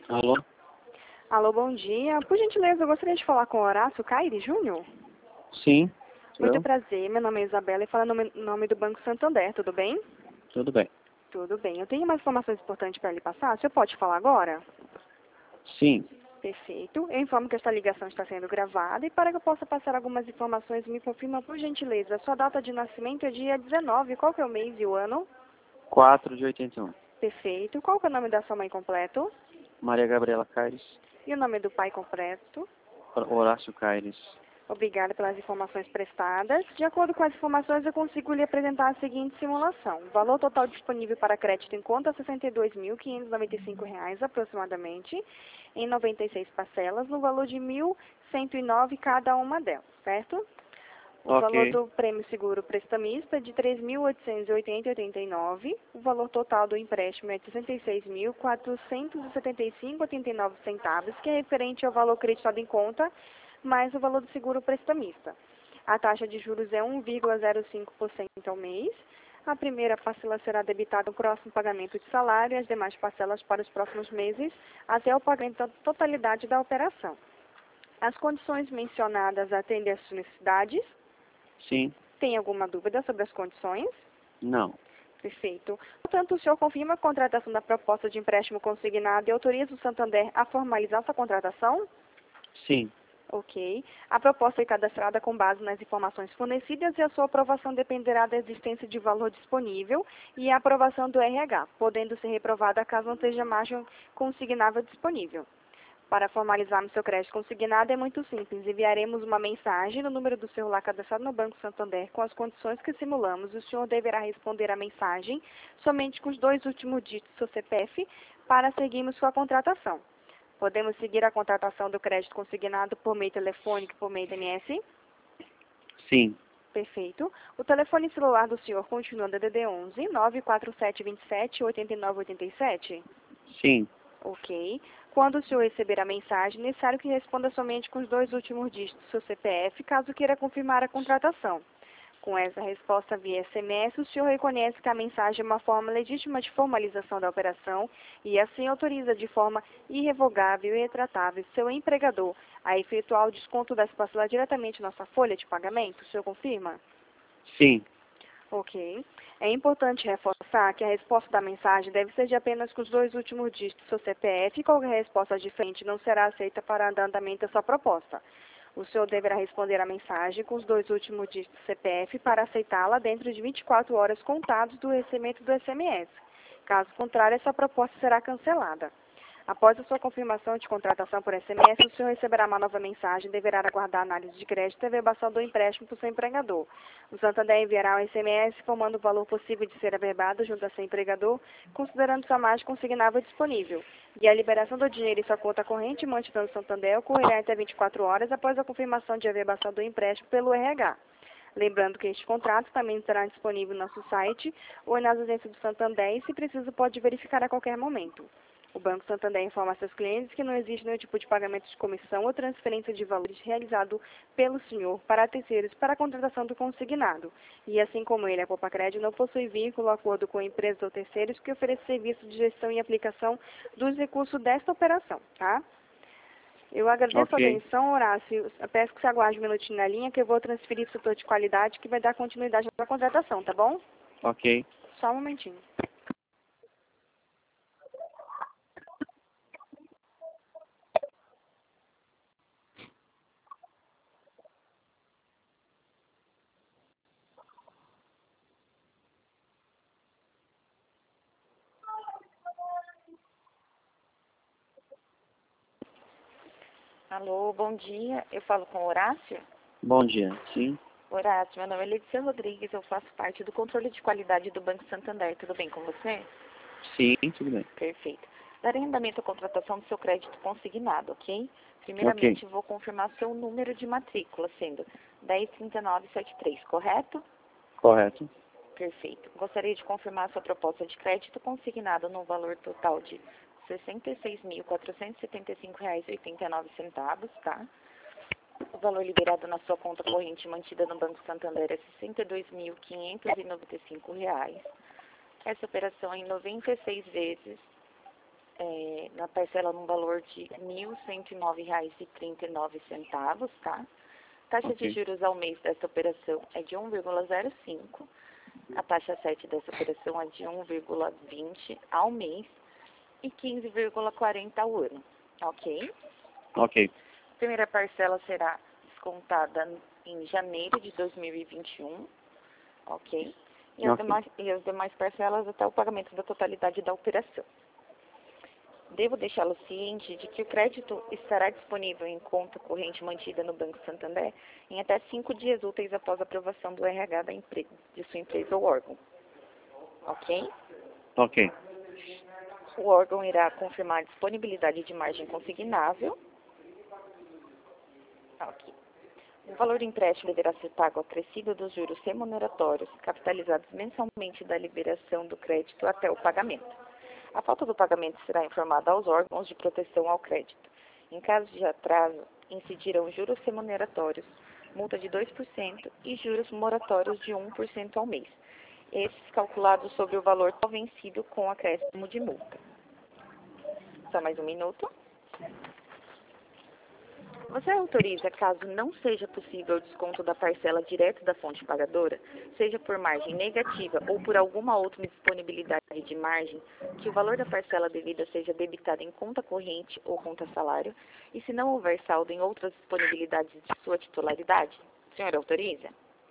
Alô? Alô, bom dia. Por gentileza, eu gostaria de falar com o Horácio Caire Júnior. Sim. Muito Eu? prazer, meu nome é Isabela e falo no nome do Banco Santander, tudo bem? Tudo bem. Tudo bem. Eu tenho umas informações importantes para lhe passar. Você pode falar agora? Sim. Perfeito. Eu informo que esta ligação está sendo gravada e para que eu possa passar algumas informações, me confirma, por gentileza, sua data de nascimento é dia 19, qual que é o mês e o ano? 4 de 81. Perfeito. Qual que é o nome da sua mãe completo? Maria Gabriela Caires. E o nome do pai completo? Horácio Caires. Obrigada pelas informações prestadas. De acordo com as informações, eu consigo lhe apresentar a seguinte simulação. O valor total disponível para crédito em conta é R$ 62.595 aproximadamente, em 96 parcelas, no valor de R$ 1.109 cada uma delas, certo? O valor Ok. do prêmio seguro prestamista é de R$ 3.880,89. O valor total do empréstimo é de R$ 66.475,89 centavos, que é referente ao valor creditado em conta, mais o valor do seguro prestamista. A taxa de juros é 1,05% ao mês. A primeira parcela será debitada no próximo pagamento de salário e as demais parcelas para os próximos meses, até o pagamento da totalidade da operação. As condições mencionadas atendem às suas necessidades. Sim. Tem alguma dúvida sobre as condições? Não. Perfeito. Portanto, o senhor confirma a contratação da proposta de empréstimo consignado e autoriza o Santander a formalizar sua contratação? Sim. Ok. A proposta foi cadastrada com base nas informações fornecidas e a sua aprovação dependerá da existência de valor disponível e a aprovação do RH, podendo ser reprovada caso não seja margem consignável disponível. Para formalizarmos seu crédito consignado é muito simples. Enviaremos uma mensagem no número do celular cadastrado no Banco Santander com as condições que simulamos. O senhor deverá responder a mensagem somente com os 2 últimos dígitos do seu CPF para seguirmos sua contratação. Podemos seguir a contratação do crédito consignado por meio telefônico e por meio SMS? Sim. Perfeito. O telefone celular do senhor continua DDD 11 94727 8987? Sim. Ok. Quando o senhor receber a mensagem, é necessário que responda somente com os 2 últimos dígitos do seu CPF, caso queira confirmar a contratação. Com essa resposta via SMS, o senhor reconhece que a mensagem é uma forma legítima de formalização da operação e assim autoriza de forma irrevogável e retratável seu empregador a efetuar o desconto das parcelas diretamente na sua folha de pagamento. O senhor confirma? Sim. Ok. É importante reforçar que a resposta da mensagem deve ser de apenas com os 2 últimos dígitos do seu CPF e qualquer resposta diferente não será aceita para o andamento da sua proposta. O senhor deverá responder a mensagem com os 2 últimos dígitos do CPF para aceitá-la dentro de 24 horas contados do recebimento do SMS. Caso contrário, essa proposta será cancelada. Após a sua confirmação de contratação por SMS, o senhor receberá uma nova mensagem e deverá aguardar a análise de crédito e averbação do empréstimo por seu empregador. O Santander enviará um SMS informando o valor possível de ser averbado junto a seu empregador, considerando sua margem consignável disponível. E a liberação do dinheiro em sua conta corrente mantida no Santander ocorrerá até 24 horas após a confirmação de averbação do empréstimo pelo RH. Lembrando que este contrato também estará disponível no nosso site ou nas agências do Santander e, se preciso, pode verificar a qualquer momento. O Banco Santander informa a seus clientes que não existe nenhum tipo de pagamento de comissão ou transferência de valores realizado pelo senhor para terceiros para a contratação do consignado. E assim como ele, a Popacred não possui vínculo ou acordo com empresas ou terceiros que ofereçam serviço de gestão e aplicação dos recursos desta operação, tá? Eu agradeço a Ok. atenção, Horácio. Eu peço que você aguarde um minutinho na linha que eu vou transferir para o setor de qualidade que vai dar continuidade à contratação, tá bom? Ok. Só um momentinho. Alô, bom dia. Eu falo com o Horácio? Bom dia. Sim. Horácio, meu nome é Letícia Rodrigues, eu faço parte do controle de qualidade do Banco Santander. Tudo bem com você? Sim, tudo bem. Perfeito. Darei andamento à contratação do seu crédito consignado, ok? Ok. Primeiramente, vou confirmar seu número de matrícula, sendo 103973, correto? Correto. Perfeito. Gostaria de confirmar sua proposta de crédito consignado no valor total de R$ 66.475,89, tá? O valor liberado na sua conta corrente mantida no Banco Santander é R$ 62.595. Essa operação é em 96 vezes na parcela no valor de R$ 1.109,39, tá? Taxa de juros ao mês dessa operação é de 1,05. A taxa 7 dessa operação é de 1,20 ao mês e 15,40 ao ano, ok? Ok. A primeira parcela será descontada em janeiro de 2021, ok? E as demais parcelas até o pagamento da totalidade da operação. Devo deixá-lo ciente de que o crédito estará disponível em conta corrente mantida no Banco Santander em até 5 dias úteis após a aprovação do RH de sua empresa ou órgão. Ok? Ok. O órgão irá confirmar a disponibilidade de margem consignável. Ok. O valor do empréstimo deverá ser pago acrescido dos juros remuneratórios capitalizados mensalmente da liberação do crédito até o pagamento. A falta do pagamento será informada aos órgãos de proteção ao crédito. Em caso de atraso, incidirão juros remuneratórios, multa de 2% e juros moratórios de 1% ao mês. Esses calculados sobre o valor vencido com acréscimo de multa. Só mais um minuto. Você autoriza, caso não seja possível o desconto da parcela direto da fonte pagadora, seja por margem negativa ou por alguma outra disponibilidade de margem, que o valor da parcela devida seja debitado em conta corrente ou conta salário, e se não houver saldo em outras disponibilidades de sua titularidade? O senhor autoriza?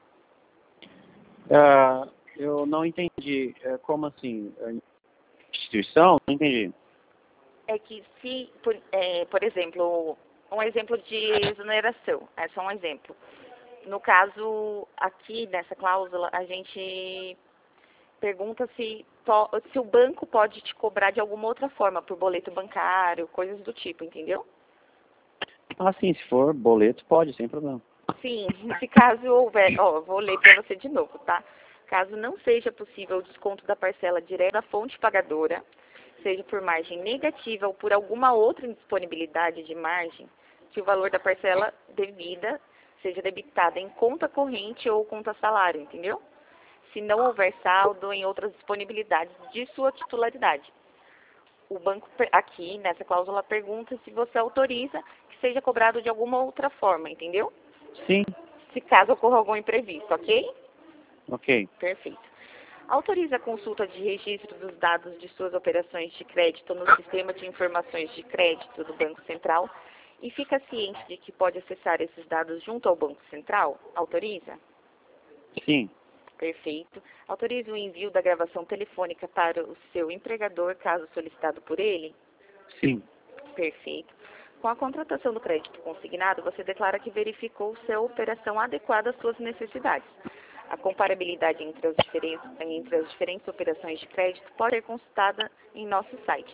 Eu não entendi. Como assim? Instituição? Não entendi. É que se, por exemplo, um exemplo de exoneração, é só um exemplo. No caso, aqui nessa cláusula, a gente pergunta se o banco pode te cobrar de alguma outra forma, por boleto bancário, coisas do tipo, entendeu? Ah, sim, se for boleto, pode, sem problema. Sim, se caso houver, vou ler para você de novo, tá? Caso não seja possível o desconto da parcela direta da fonte pagadora, seja por margem negativa ou por alguma outra indisponibilidade de margem, que o valor da parcela devida seja debitada em conta corrente ou conta salário, entendeu? Se não houver saldo em outras disponibilidades de sua titularidade. O banco, aqui, nessa cláusula, pergunta se você autoriza que seja cobrado de alguma outra forma, entendeu? Sim. Se caso ocorra algum imprevisto, ok? Ok. Perfeito. Autoriza a consulta de registro dos dados de suas operações de crédito no Sistema de Informações de Crédito do Banco Central e fica ciente de que pode acessar esses dados junto ao Banco Central? Autoriza? Sim. Perfeito. Autoriza o envio da gravação telefônica para o seu empregador, caso solicitado por ele? Sim. Perfeito. Com a contratação do crédito consignado, você declara que verificou se a operação adequada às suas necessidades. A comparabilidade entre as diferentes operações de crédito pode ser consultada em nosso site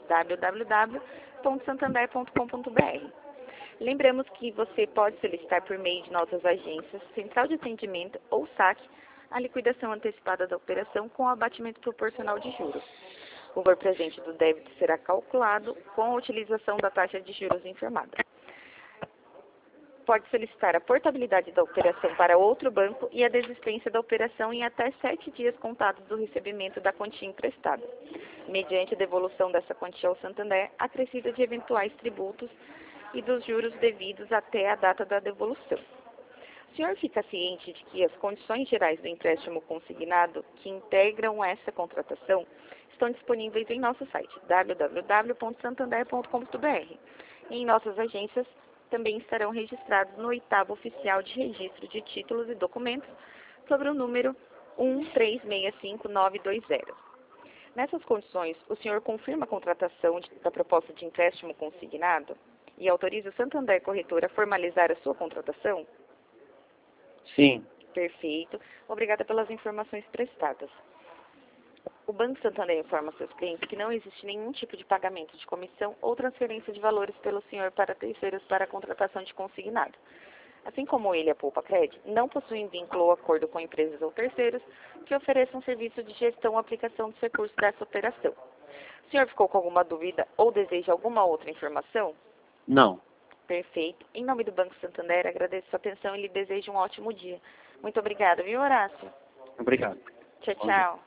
www.santander.com.br. Lembramos que você pode solicitar por meio de nossas agências, central de atendimento ou saque, a liquidação antecipada da operação com abatimento proporcional de juros. O valor presente do débito será calculado com a utilização da taxa de juros informada. Pode solicitar a portabilidade da operação para outro banco e a desistência da operação em até 7 dias contados do recebimento da quantia emprestada, mediante a devolução dessa quantia ao Santander, acrescida de eventuais tributos e dos juros devidos até a data da devolução. O senhor fica ciente de que as condições gerais do empréstimo consignado que integram essa contratação estão disponíveis em nosso site www.santander.com.br. Em nossas agências também estarão registrados no 8º Oficial de Registro de Títulos e Documentos sobre o número 1365920. Nessas condições, o senhor confirma a contratação da proposta de empréstimo consignado e autoriza o Santander Corretora a formalizar a sua contratação? Sim. Perfeito. Obrigada pelas informações prestadas. O Banco Santander informa seus clientes que não existe nenhum tipo de pagamento de comissão ou transferência de valores pelo senhor para terceiros para a contratação de consignado. Assim como ele, a Poupa Cred, não possuem vínculo ou acordo com empresas ou terceiros que ofereçam serviço de gestão ou aplicação dos recursos dessa operação. O senhor ficou com alguma dúvida ou deseja alguma outra informação? Não. Perfeito. Em nome do Banco Santander, agradeço sua atenção e lhe desejo um ótimo dia. Muito obrigada, viu, Horácio? Obrigado. Tchau, Bom dia. tchau.